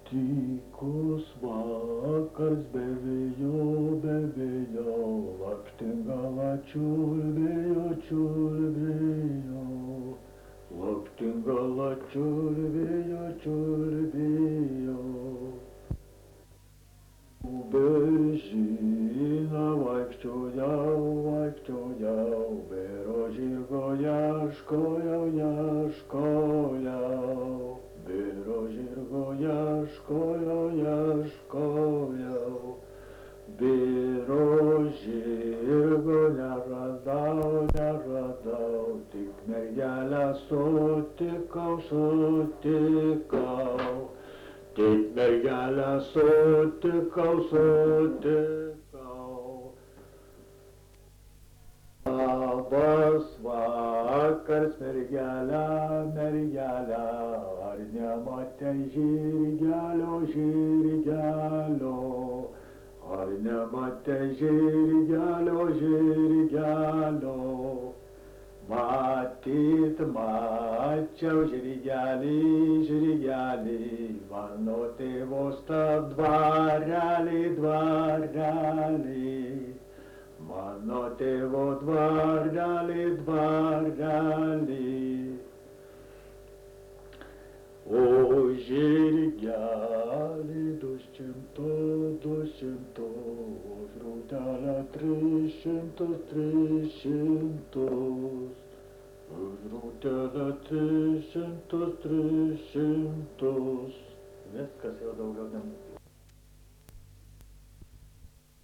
Tykus vakars bevėjo, lakštingala čiulbėjo. Lakštingala čiulbėjo. Bežina vaikščiojau, bero žirgo ieškojau. Bero žirgo ieškojau. Bero žirgo neradau, tik mergelę sutikau. Tik mergelę sutikau. Labas vakars, mergelė, ar nematei žirgelio? Ar nematei žirgelio? Mačiau žirgelį, mano tėvo stab dvarelį. Mano tėvo dvarelį. O žirgelį 200, už rūtelę 300. Už rūtelę 300. Viskas, jau daugiau nebus.